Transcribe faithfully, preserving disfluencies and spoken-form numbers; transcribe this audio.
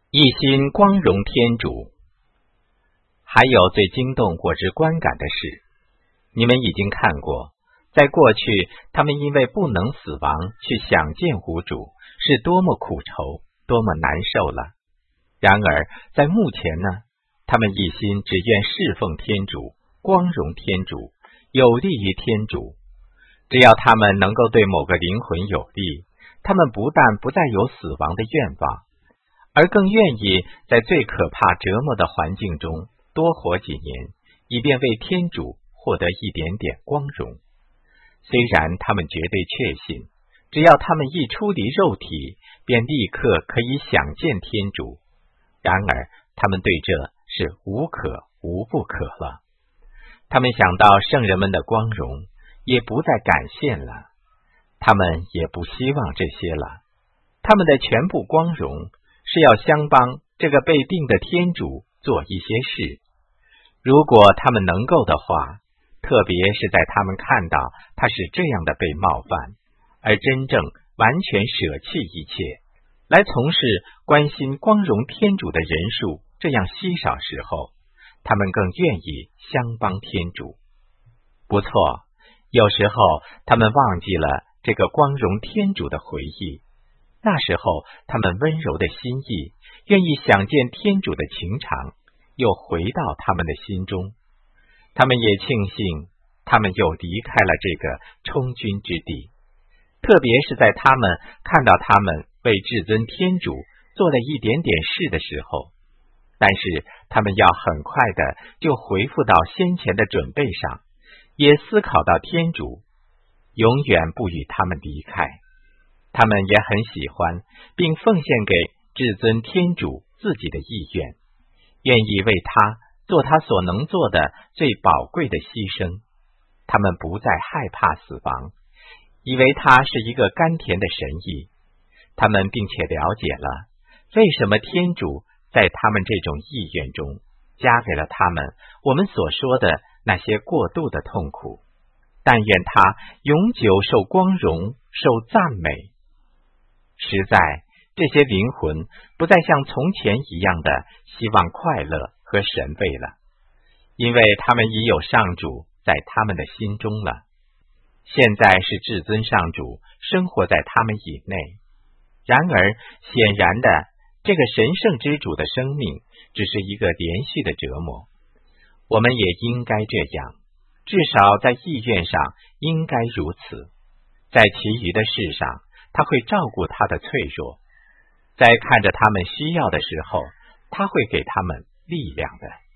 一心光荣天主。还有最惊动我之观感的事，你们已经看过，在过去他们因为不能死亡去想见无主，是多么苦愁，多么难受了。然而在目前呢，他们一心只愿侍奉天主，光荣天主，有利于天主。只要他们能够对某个灵魂有利，他们不但不再有死亡的愿望，而更愿意在最可怕折磨的环境中多活几年，以便为天主获得一点点光荣。虽然他们绝对确信，只要他们一出离肉体，便立刻可以想见天主，然而他们对这是无可无不可了。他们想到圣人们的光荣，也不再感谢了，他们也不希望这些了。他们的全部光荣是要相帮这个被定的天主做一些事。如果他们能够的话，特别是在他们看到他是这样的被冒犯，而真正完全舍弃一切，来从事关心光荣天主的人数这样稀少时候，他们更愿意相帮天主。不错，有时候他们忘记了这个光荣天主的回忆，那时候他们温柔的心意，愿意想见天主的情长又回到他们的心中。他们也庆幸他们又离开了这个充军之地，特别是在他们看到他们为至尊天主做了一点点事的时候。但是他们要很快的就回复到先前的准备上，也思考到天主永远不与他们离开。他们也很喜欢并奉献给至尊天主自己的意愿，愿意为他做他所能做的最宝贵的牺牲。他们不再害怕死亡，以为他是一个甘甜的神意。他们并且了解了为什么天主在他们这种意愿中加给了他们我们所说的那些过度的痛苦。但愿他永久受光荣，受赞美。实在这些灵魂不再像从前一样的希望快乐和神慰了，因为他们已有上主在他们的心中了。现在是至尊上主生活在他们以内。然而显然的，这个神圣之主的生命只是一个连续的折磨。我们也应该这样，至少在意愿上应该如此。在其余的事上，他会照顾他的脆弱，在看着他们需要的时候，他会给他们力量的。